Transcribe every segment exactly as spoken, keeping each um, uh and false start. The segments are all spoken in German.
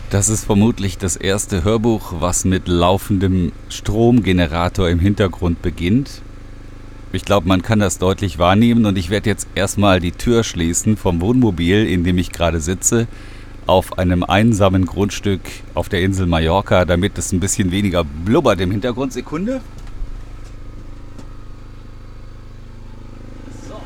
Das ist vermutlich das erste Hörbuch, was mit laufendem Stromgenerator im Hintergrund beginnt. Ich glaube, man kann das deutlich wahrnehmen und ich werde jetzt erstmal die Tür schließen vom Wohnmobil, in dem ich gerade sitze, auf einem einsamen Grundstück auf der Insel Mallorca, damit es ein bisschen weniger blubbert im Hintergrund. Sekunde. So,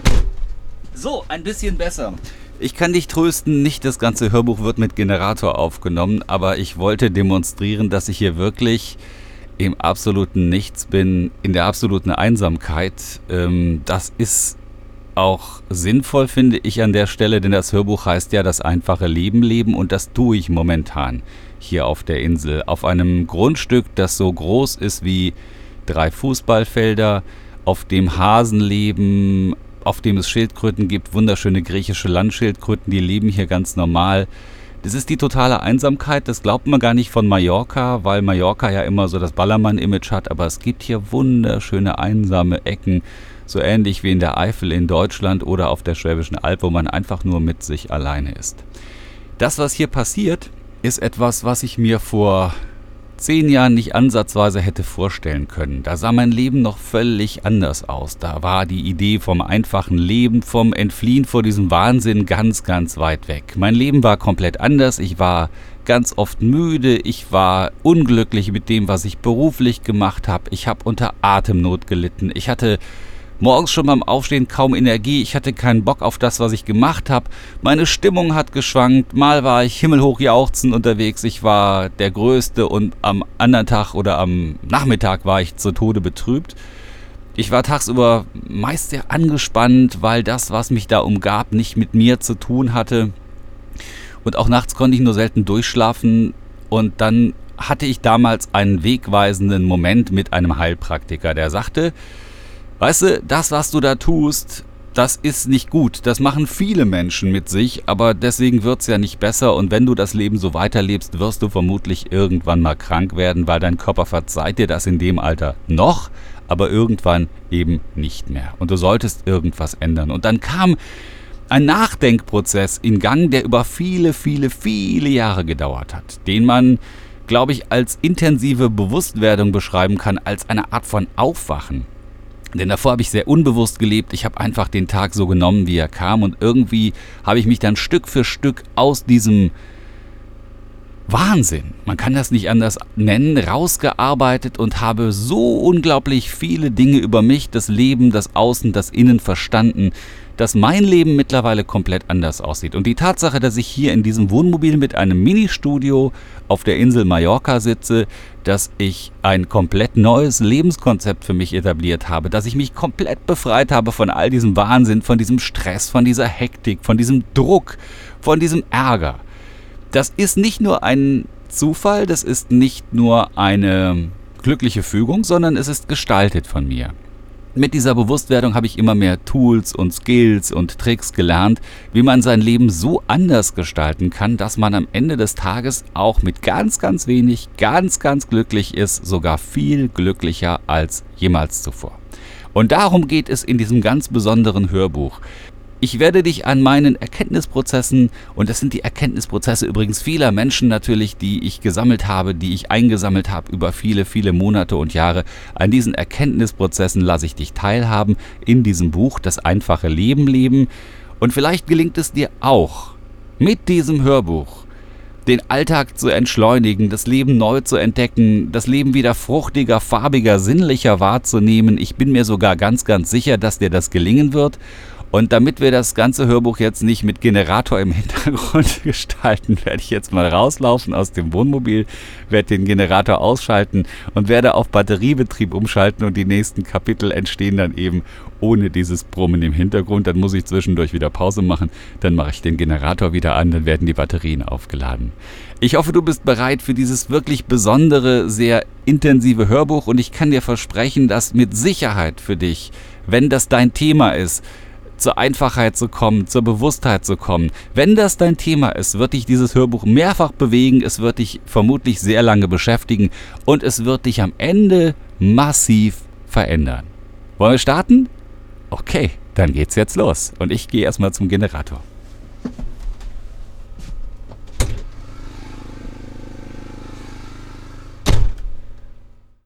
so ein bisschen besser. Ich kann dich trösten, nicht das ganze Hörbuch wird mit Generator aufgenommen, aber ich wollte demonstrieren, dass ich hier wirklich im absoluten Nichts bin, in der absoluten Einsamkeit. Das ist auch sinnvoll, finde ich an der Stelle, denn das Hörbuch heißt ja das einfache Leben leben und das tue ich momentan hier auf der Insel. Auf einem Grundstück, das so groß ist wie drei Fußballfelder, auf dem Hasen leben, auf dem es Schildkröten gibt, wunderschöne griechische Landschildkröten, die leben hier ganz normal. Das ist die totale Einsamkeit, das glaubt man gar nicht von Mallorca, weil Mallorca ja immer so das Ballermann-Image hat, aber es gibt hier wunderschöne einsame Ecken, so ähnlich wie in der Eifel in Deutschland oder auf der Schwäbischen Alb, wo man einfach nur mit sich alleine ist. Das, was hier passiert, ist etwas, was ich mir vor zehn Jahren nicht ansatzweise hätte vorstellen können. Da sah mein Leben noch völlig anders aus. Da war die Idee vom einfachen Leben, vom Entfliehen vor diesem Wahnsinn ganz, ganz weit weg. Mein Leben war komplett anders. Ich war ganz oft müde. Ich war unglücklich mit dem, was ich beruflich gemacht habe. Ich habe unter Atemnot gelitten. Ich hatte morgens schon beim Aufstehen kaum Energie, ich hatte keinen Bock auf das, was ich gemacht habe. Meine Stimmung hat geschwankt, mal war ich himmelhoch jauchzend unterwegs, ich war der Größte und am anderen Tag oder am Nachmittag war ich zu Tode betrübt. Ich war tagsüber meist sehr angespannt, weil das, was mich da umgab, nicht mit mir zu tun hatte. Und auch nachts konnte ich nur selten durchschlafen und dann hatte ich damals einen wegweisenden Moment mit einem Heilpraktiker, der sagte: Weißt du, das, was du da tust, das ist nicht gut. Das machen viele Menschen mit sich, aber deswegen wird es ja nicht besser. Und wenn du das Leben so weiterlebst, wirst du vermutlich irgendwann mal krank werden, weil dein Körper verzeiht dir das in dem Alter noch, aber irgendwann eben nicht mehr. Und du solltest irgendwas ändern. Und dann kam ein Nachdenkprozess in Gang, der über viele, viele, viele Jahre gedauert hat, den man, glaube ich, als intensive Bewusstwerdung beschreiben kann, als eine Art von Aufwachen. Denn davor habe ich sehr unbewusst gelebt, ich habe einfach den Tag so genommen, wie er kam und irgendwie habe ich mich dann Stück für Stück aus diesem Wahnsinn, man kann das nicht anders nennen, rausgearbeitet und habe so unglaublich viele Dinge über mich, das Leben, das Außen, das Innen verstanden, dass mein Leben mittlerweile komplett anders aussieht. Und die Tatsache, dass ich hier in diesem Wohnmobil mit einem Ministudio auf der Insel Mallorca sitze, dass ich ein komplett neues Lebenskonzept für mich etabliert habe, dass ich mich komplett befreit habe von all diesem Wahnsinn, von diesem Stress, von dieser Hektik, von diesem Druck, von diesem Ärger. Das ist nicht nur ein Zufall, das ist nicht nur eine glückliche Fügung, sondern es ist gestaltet von mir. Mit dieser Bewusstwerdung habe ich immer mehr Tools und Skills und Tricks gelernt, wie man sein Leben so anders gestalten kann, dass man am Ende des Tages auch mit ganz, ganz wenig, ganz, ganz glücklich ist, sogar viel glücklicher als jemals zuvor. Und darum geht es in diesem ganz besonderen Hörbuch. Ich werde dich an meinen Erkenntnisprozessen, und das sind die Erkenntnisprozesse übrigens vieler Menschen natürlich, die ich gesammelt habe, die ich eingesammelt habe über viele, viele Monate und Jahre, an diesen Erkenntnisprozessen lasse ich dich teilhaben in diesem Buch, Das einfache Leben leben. Und vielleicht gelingt es dir auch, mit diesem Hörbuch den Alltag zu entschleunigen, das Leben neu zu entdecken, das Leben wieder fruchtiger, farbiger, sinnlicher wahrzunehmen. Ich bin mir sogar ganz, ganz sicher, dass dir das gelingen wird. Und damit wir das ganze Hörbuch jetzt nicht mit Generator im Hintergrund gestalten, werde ich jetzt mal rauslaufen aus dem Wohnmobil, werde den Generator ausschalten und werde auf Batteriebetrieb umschalten und die nächsten Kapitel entstehen dann eben ohne dieses Brummen im Hintergrund. Dann muss ich zwischendurch wieder Pause machen, dann mache ich den Generator wieder an, dann werden die Batterien aufgeladen. Ich hoffe, du bist bereit für dieses wirklich besondere, sehr intensive Hörbuch und ich kann dir versprechen, dass mit Sicherheit für dich, wenn das dein Thema ist, zur Einfachheit zu kommen, zur Bewusstheit zu kommen. Wenn das dein Thema ist, wird dich dieses Hörbuch mehrfach bewegen, es wird dich vermutlich sehr lange beschäftigen und es wird dich am Ende massiv verändern. Wollen wir starten? Okay, dann geht's jetzt los und ich gehe erstmal zum Generator.